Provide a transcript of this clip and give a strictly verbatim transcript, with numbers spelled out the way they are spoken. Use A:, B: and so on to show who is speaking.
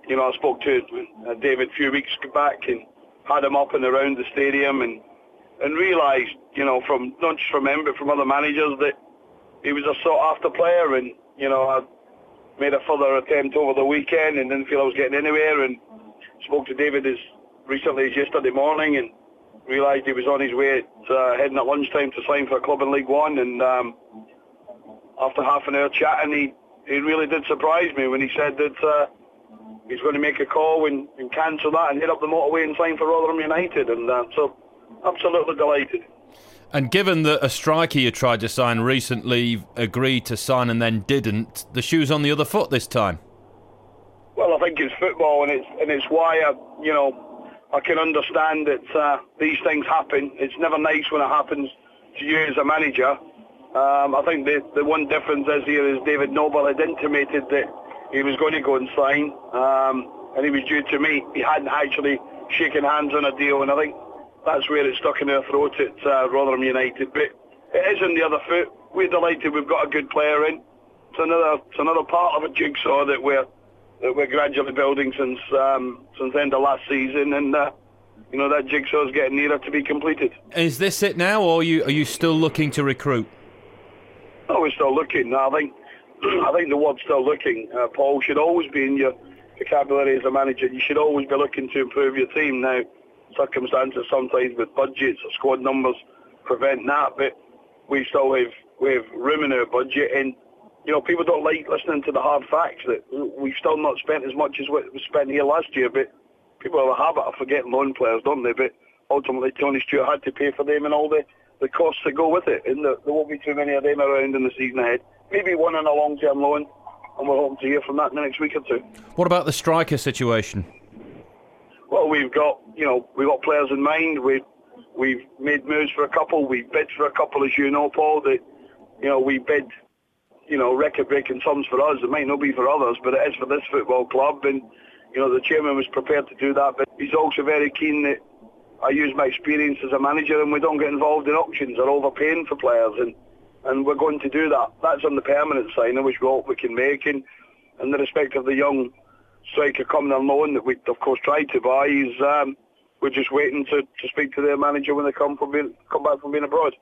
A: you know, I spoke to uh, David a few weeks back and had him up and around the stadium and and realised, you know, from not just from him but from other managers that he was a sought-after player. And you know, I made a further attempt over the weekend and didn't feel I was getting anywhere. And spoke to David as recently as yesterday morning and realised he was on his way at, uh, heading at lunchtime to sign for a club in League One. And um, after half an hour chatting, he, he really did surprise me when he said that uh, he's going to make a call and, and cancel that and head up the motorway and sign for Rotherham United. And uh, so, absolutely delighted.
B: And given that a striker you tried to sign recently agreed to sign and then didn't, the shoe's on the other foot this time.
A: Well, I think it's football, and it's and it's why I, you know, I can understand that uh, these things happen. It's never nice when it happens to you as a manager. Um, I think the the one difference is here is David Noble had intimated that he was going to go and sign, um, and he was due to meet. He hadn't actually shaken hands on a deal, and I think that's where it's stuck in our throat at uh, Rotherham United. But it is on the other foot. We're delighted we've got a good player in. It's another it's another part of a jigsaw that we're that we're gradually building since um, since the end of last season, and uh, you know, that jigsaw is getting nearer to be completed.
B: Is this it now, or are you are you still looking to recruit?
A: No, we're still looking. I think I think the word's still looking. Uh, Paul, should always be in your vocabulary as a manager. You should always be looking to improve your team. Now, circumstances sometimes with budgets or squad numbers prevent that, but we still have we have room in our budget. And you know, people don't like listening to the hard facts that we've still not spent as much as what was spent here last year. But people have a habit of forgetting loan players, don't they? But ultimately, Tony Stewart had to pay for them and all the, the costs that go with it. And there, there won't be too many of them around in the season ahead. Maybe one on a long-term loan, and we're hoping to hear from that in the next week or two.
B: What about the striker situation?
A: Well, we've got, you know, we've got players in mind. We've, we've made moves for a couple. We've bid for a couple, as you know, Paul. That, you know, we bid, you know, record-breaking sums for us. It might not be for others, but it is for this football club. And, you know, the chairman was prepared to do that. But he's also very keen that I use my experience as a manager and we don't get involved in auctions or overpaying for players. And, and we're going to do that. That's on the permanent signing, which we hope we can make. And in the respect of the young striker coming on loan that we, of course, tried to buy, is um, we're just waiting to, to speak to their manager when they come from being, come back from being abroad.